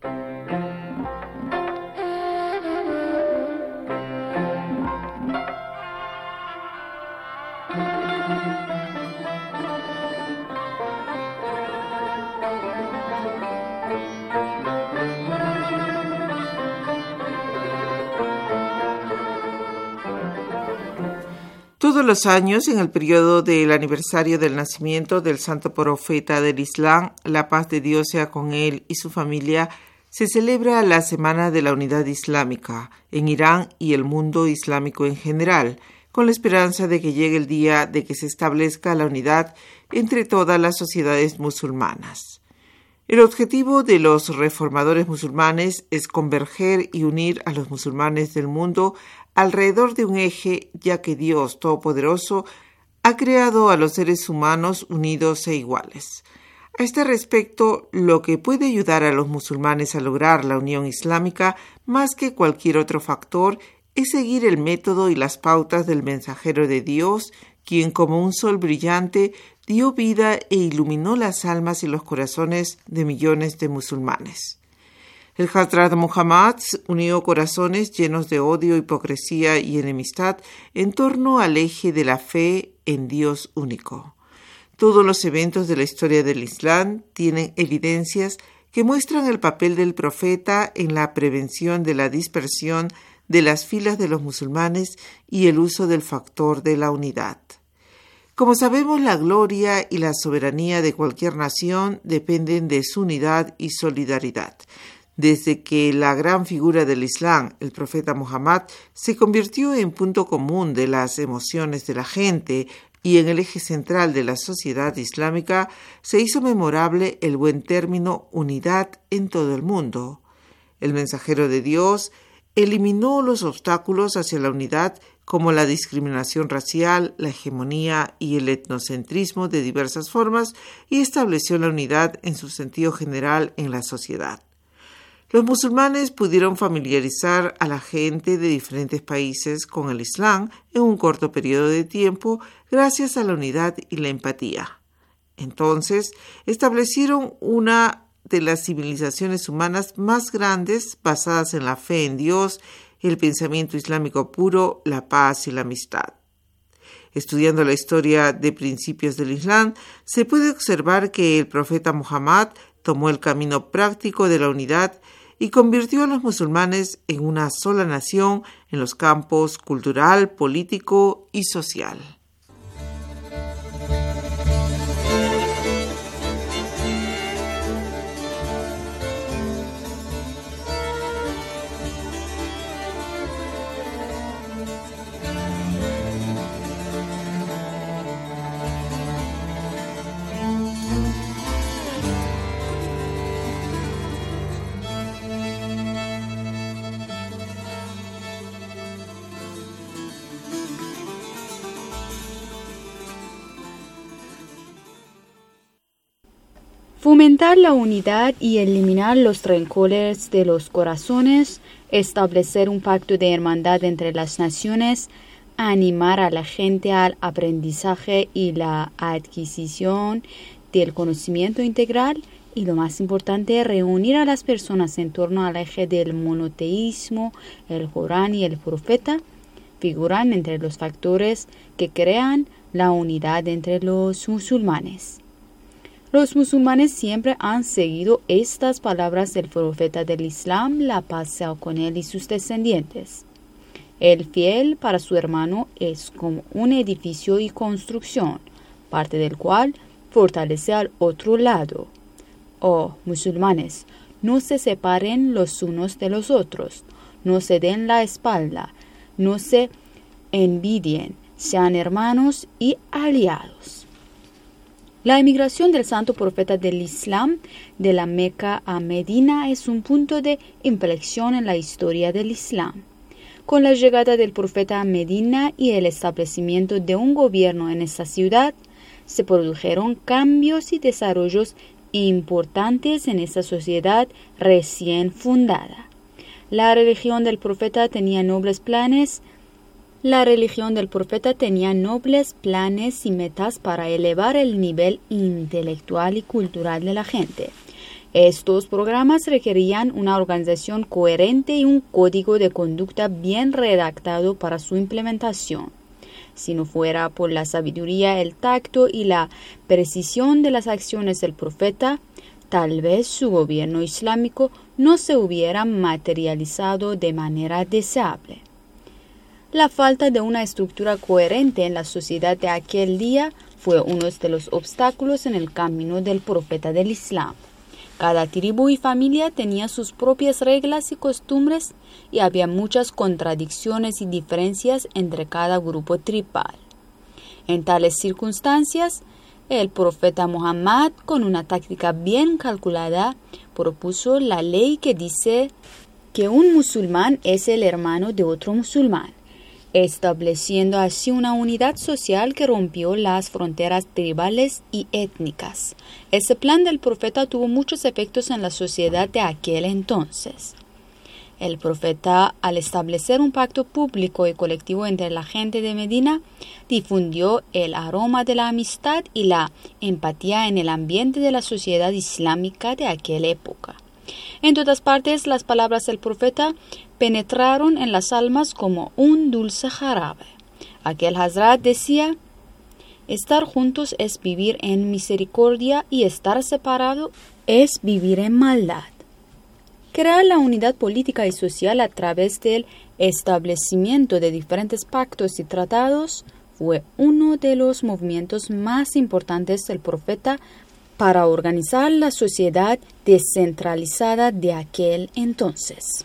Todos los años, en el periodo del aniversario del nacimiento del santo profeta del Islam, la paz de Dios sea con él y su familia, se celebra la Semana de la Unidad Islámica en Irán y el mundo islámico en general, con la esperanza de que llegue el día de que se establezca la unidad entre todas las sociedades musulmanas. El objetivo de los reformadores musulmanes es converger y unir a los musulmanes del mundo alrededor de un eje, ya que Dios Todopoderoso ha creado a los seres humanos unidos e iguales. A este respecto, lo que puede ayudar a los musulmanes a lograr la unión islámica, más que cualquier otro factor, es seguir el método y las pautas del mensajero de Dios, quien como un sol brillante dio vida e iluminó las almas y los corazones de millones de musulmanes. El Hazrat Muhammad unió corazones llenos de odio, hipocresía y enemistad en torno al eje de la fe en Dios único. Todos los eventos de la historia del Islam tienen evidencias que muestran el papel del profeta en la prevención de la dispersión de las filas de los musulmanes y el uso del factor de la unidad. Como sabemos, la gloria y la soberanía de cualquier nación dependen de su unidad y solidaridad. Desde que la gran figura del Islam, el profeta Muhammad, se convirtió en punto común de las emociones de la gente y en el eje central de la sociedad islámica, se hizo memorable el buen término unidad en todo el mundo. El mensajero de Dios eliminó los obstáculos hacia la unidad como la discriminación racial, la hegemonía y el etnocentrismo de diversas formas y estableció la unidad en su sentido general en la sociedad. Los musulmanes pudieron familiarizar a la gente de diferentes países con el Islam en un corto periodo de tiempo gracias a la unidad y la empatía. Entonces, establecieron una de las civilizaciones humanas más grandes basadas en la fe en Dios, el pensamiento islámico puro, la paz y la amistad. Estudiando la historia de principios del Islam, se puede observar que el profeta Muhammad tomó el camino práctico de la unidad y convirtió a los musulmanes en una sola nación en los campos cultural, político y social. Fomentar la unidad y eliminar los rencores de los corazones, establecer un pacto de hermandad entre las naciones, animar a la gente al aprendizaje y la adquisición del conocimiento integral y, lo más importante, reunir a las personas en torno al eje del monoteísmo, el Corán y el profeta, figuran entre los factores que crean la unidad entre los musulmanes. Los musulmanes siempre han seguido estas palabras del profeta del Islam, la paz sea con él y sus descendientes. El fiel para su hermano es como un edificio y construcción, parte del cual fortalece al otro lado. musulmanes, no se separen los unos de los otros, no se den la espalda, no se envidien, sean hermanos y aliados. La emigración del santo profeta del Islam de la Meca a Medina es un punto de inflexión en la historia del Islam. Con la llegada del profeta a Medina y el establecimiento de un gobierno en esta ciudad, se produjeron cambios y desarrollos importantes en esta sociedad recién fundada. La religión del profeta tenía nobles planes y metas para elevar el nivel intelectual y cultural de la gente. Estos programas requerían una organización coherente y un código de conducta bien redactado para su implementación. Si no fuera por la sabiduría, el tacto y la precisión de las acciones del profeta, tal vez su gobierno islámico no se hubiera materializado de manera deseable. La falta de una estructura coherente en la sociedad de aquel día fue uno de los obstáculos en el camino del profeta del Islam. Cada tribu y familia tenía sus propias reglas y costumbres y había muchas contradicciones y diferencias entre cada grupo tribal. En tales circunstancias, el profeta Muhammad, con una táctica bien calculada, propuso la ley que dice que un musulmán es el hermano de otro musulmán, estableciendo así una unidad social que rompió las fronteras tribales y étnicas. Ese plan del profeta tuvo muchos efectos en la sociedad de aquel entonces. El profeta, al establecer un pacto público y colectivo entre la gente de Medina, difundió el aroma de la amistad y la empatía en el ambiente de la sociedad islámica de aquella época. En todas partes, las palabras del profeta penetraron en las almas como un dulce jarabe. Aquel Hazrat decía: estar juntos es vivir en misericordia y estar separado es vivir en maldad. Crear la unidad política y social a través del establecimiento de diferentes pactos y tratados fue uno de los movimientos más importantes del profeta para organizar la sociedad descentralizada de aquel entonces.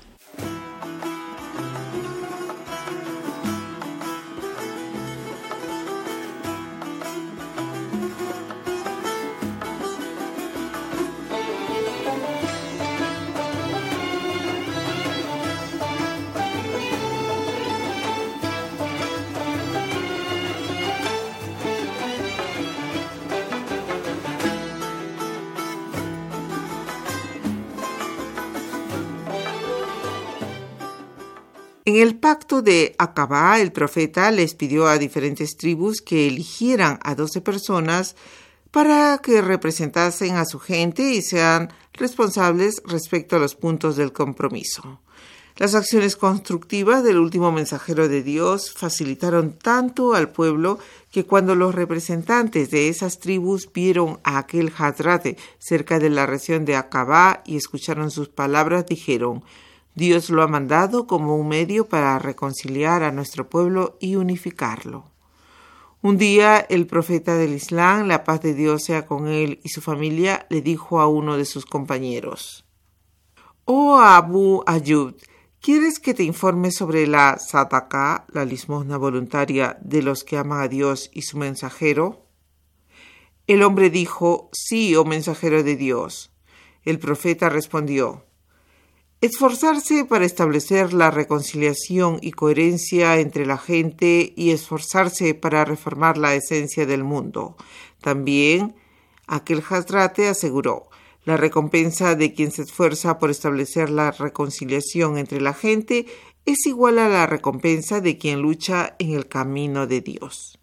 En el pacto de Aqaba, el profeta les pidió a diferentes tribus que eligieran a 12 personas para que representasen a su gente y sean responsables respecto a los puntos del compromiso. Las acciones constructivas del último mensajero de Dios facilitaron tanto al pueblo que cuando los representantes de esas tribus vieron a aquel Hazrat cerca de la región de Aqaba y escucharon sus palabras, dijeron: Dios lo ha mandado como un medio para reconciliar a nuestro pueblo y unificarlo. Un día el profeta del Islam, la paz de Dios sea con él y su familia, le dijo a uno de sus compañeros: «Oh Abu Ayyub, ¿quieres que te informe sobre la sadaqa, la limosna voluntaria de los que aman a Dios y su mensajero?» El hombre dijo: «Sí, oh mensajero de Dios». El profeta respondió: esforzarse para establecer la reconciliación y coherencia entre la gente y esforzarse para reformar la esencia del mundo. También aquel Hazrat aseguró: la recompensa de quien se esfuerza por establecer la reconciliación entre la gente es igual a la recompensa de quien lucha en el camino de Dios.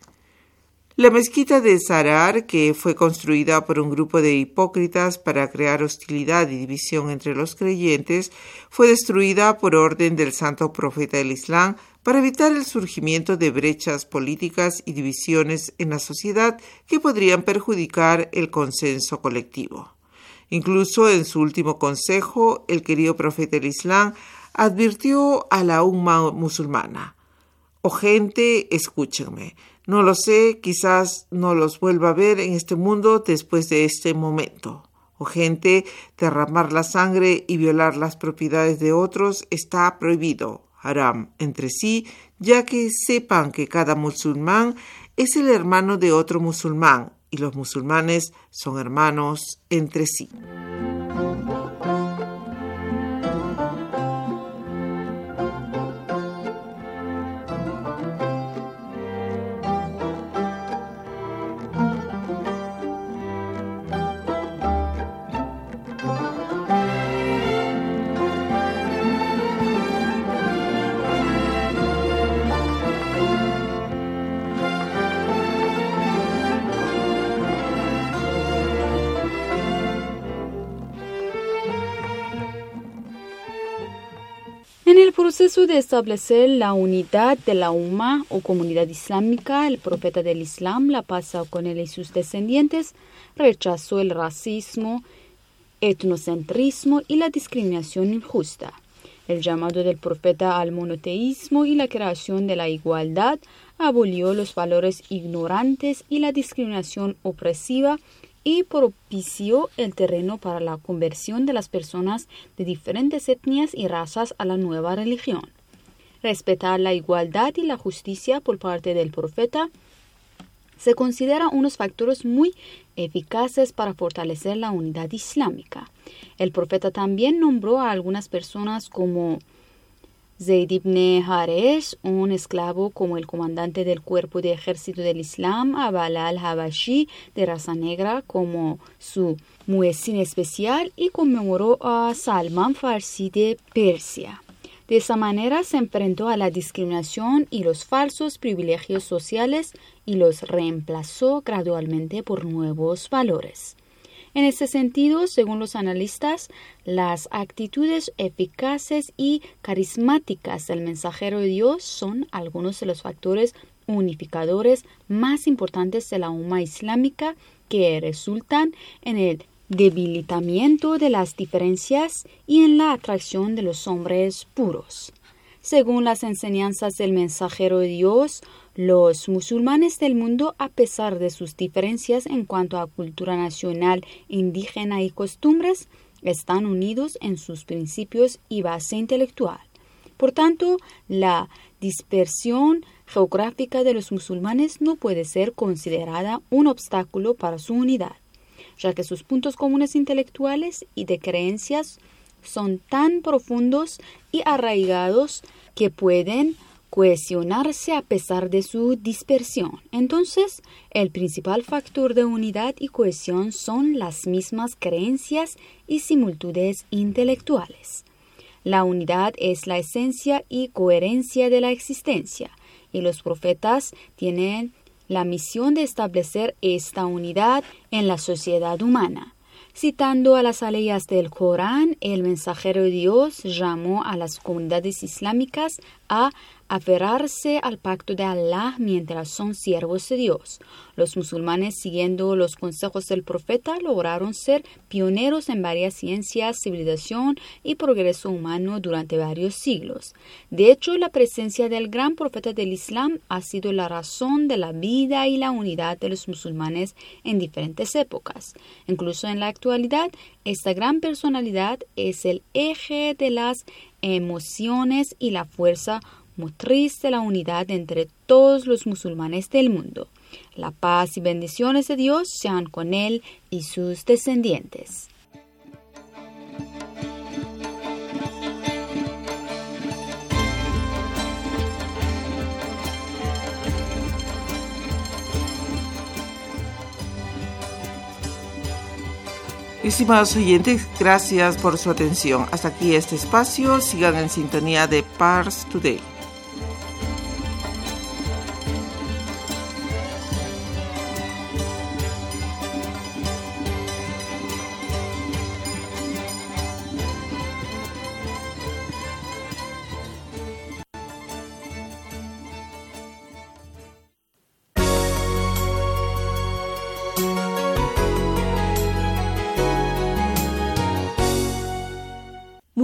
La mezquita de Zarar, que fue construida por un grupo de hipócritas para crear hostilidad y división entre los creyentes, fue destruida por orden del santo profeta del Islam para evitar el surgimiento de brechas políticas y divisiones en la sociedad que podrían perjudicar el consenso colectivo. Incluso en su último consejo, el querido profeta del Islam advirtió a la umma musulmana: «Oh gente, escúchenme. No lo sé, quizás no los vuelva a ver en este mundo después de este momento. o gente, derramar la sangre y violar las propiedades de otros está prohibido, haram, entre sí, ya que sepan que cada musulmán es el hermano de otro musulmán y los musulmanes son hermanos entre sí. En el proceso de establecer la unidad de la Umma o comunidad islámica, el profeta del Islam, la paz con él y sus descendientes, rechazó el racismo, etnocentrismo y la discriminación injusta. El llamado del profeta al monoteísmo y la creación de la igualdad abolió los valores ignorantes y la discriminación opresiva y propició el terreno para la conversión de las personas de diferentes etnias y razas a la nueva religión. Respetar la igualdad y la justicia por parte del profeta se considera unos factores muy eficaces para fortalecer la unidad islámica. El profeta también nombró a algunas personas como Zayd ibn Haresh, un esclavo, como el comandante del cuerpo de ejército del Islam, a Balal Habashi, de raza negra, como su muezzin especial, y conmemoró a Salman Farsi de Persia. De esa manera se enfrentó a la discriminación y los falsos privilegios sociales y los reemplazó gradualmente por nuevos valores. En este sentido, según los analistas, las actitudes eficaces y carismáticas del mensajero de Dios son algunos de los factores unificadores más importantes de la Umma islámica que resultan en el debilitamiento de las diferencias y en la atracción de los hombres puros. Según las enseñanzas del mensajero de Dios, los musulmanes del mundo, a pesar de sus diferencias en cuanto a cultura nacional, indígena y costumbres, están unidos en sus principios y base intelectual. Por tanto, la dispersión geográfica de los musulmanes no puede ser considerada un obstáculo para su unidad, ya que sus puntos comunes intelectuales y de creencias son tan profundos y arraigados que pueden cohesionarse a pesar de su dispersión. Entonces, el principal factor de unidad y cohesión son las mismas creencias y similitudes intelectuales. La unidad es la esencia y coherencia de la existencia, y los profetas tienen la misión de establecer esta unidad en la sociedad humana. Citando a las aleyas del Corán, el mensajero de Dios llamó a las comunidades islámicas a aferrarse al pacto de Allah mientras son siervos de Dios. Los musulmanes, siguiendo los consejos del profeta, lograron ser pioneros en varias ciencias, civilización y progreso humano durante varios siglos. De hecho, la presencia del gran profeta del Islam ha sido la razón de la vida y la unidad de los musulmanes en diferentes épocas. Incluso en la actualidad, esta gran personalidad es el eje de las emociones y la fuerza motriz de la unidad entre todos los musulmanes del mundo. La paz y bendiciones de Dios sean con él y sus descendientes. Estimados oyentes, gracias por su atención. Hasta aquí este espacio. Sigan en sintonía de Pars Today.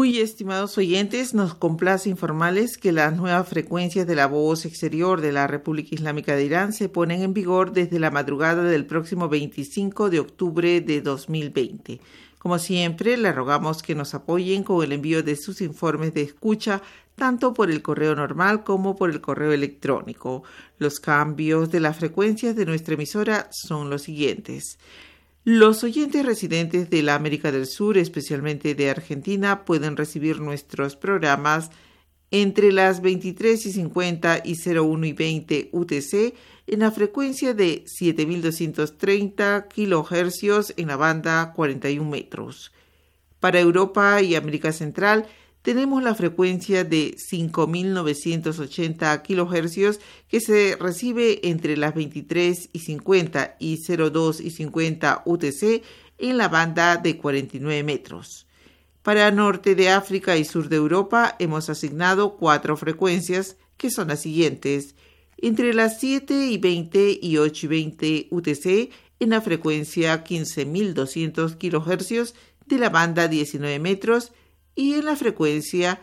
Muy estimados oyentes, nos complace informarles que las nuevas frecuencias de la voz exterior de la República Islámica de Irán se ponen en vigor desde la madrugada del próximo 25 de octubre de 2020. Como siempre, le rogamos que nos apoyen con el envío de sus informes de escucha, tanto por el correo normal como por el correo electrónico. Los cambios de las frecuencias de nuestra emisora son los siguientes. Los oyentes residentes de la América del Sur, especialmente de Argentina, pueden recibir nuestros programas entre las 23:50 y 01:20 UTC en la frecuencia de 7.230 kHz en la banda 41 metros. Para Europa y América Central, tenemos la frecuencia de 5.980 kHz que se recibe entre las 23:50 y 02:50 UTC en la banda de 49 metros. Para Norte de África y Sur de Europa hemos asignado 4 frecuencias que son las siguientes. Entre las 7:20 y 8:20 UTC en la frecuencia 15.200 kHz de la banda 19 metros y en la frecuencia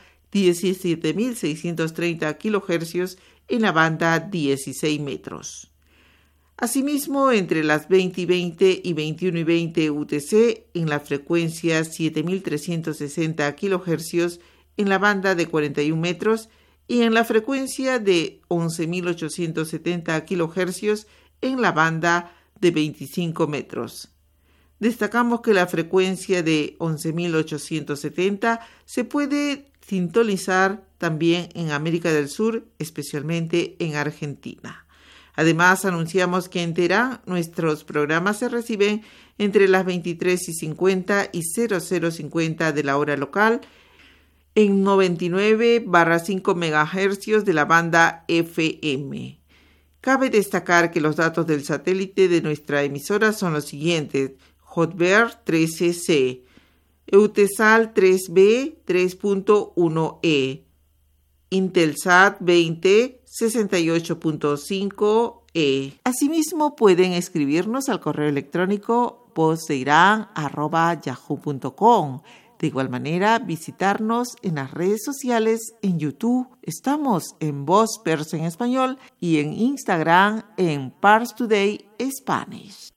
17.630 kHz en la banda 16 metros. Asimismo, entre las 20:20 y 21:20 UTC en la frecuencia 7.360 kHz en la banda de 41 metros y en la frecuencia de 11.870 kHz en la banda de 25 metros. Destacamos que la frecuencia de 11.870 se puede sintonizar también en América del Sur, especialmente en Argentina. Además, anunciamos que en Teherán nuestros programas se reciben entre las 23:50 y 00:50 de la hora local en 99/5 MHz de la banda FM. Cabe destacar que los datos del satélite de nuestra emisora son los siguientes: Hotbird 13C, Eutelsat 3B 3.1E, Intelsat 20 68.5E. Asimismo, pueden escribirnos al correo electrónico vozdeiran@yahoo.com. De igual manera, visitarnos en las redes sociales, en YouTube. Estamos en Voz Persa en Español y en Instagram en Pars Today Spanish.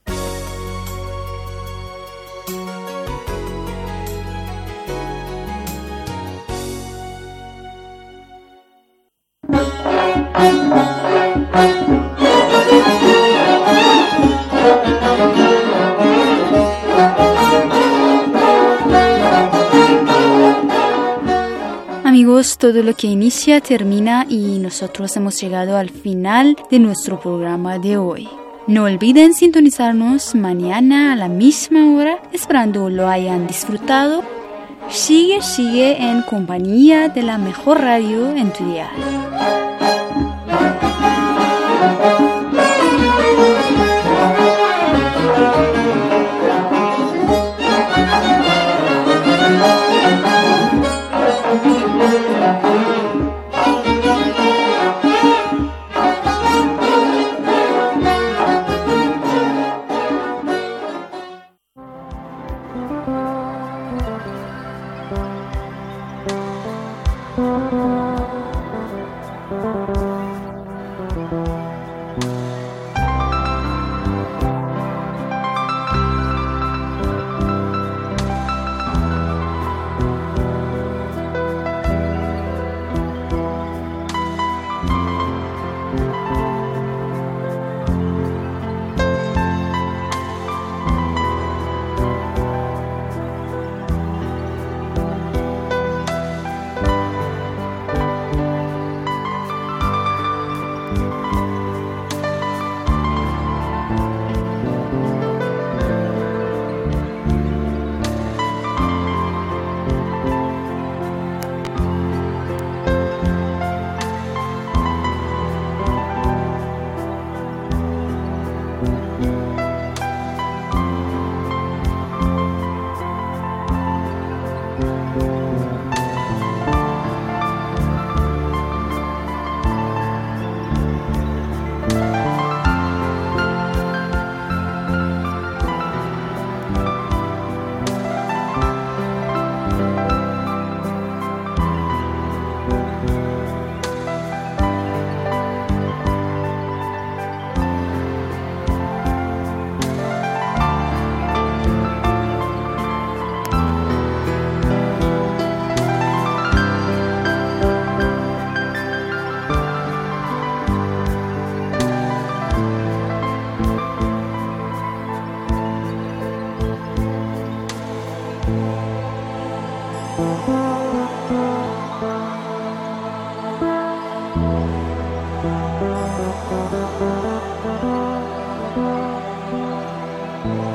Amigos, todo lo que inicia termina y nosotros hemos llegado al final de nuestro programa de hoy. No olviden sintonizarnos mañana a la misma hora, esperando lo hayan disfrutado. Sigue en compañía de la mejor radio en tu dial. Colombia.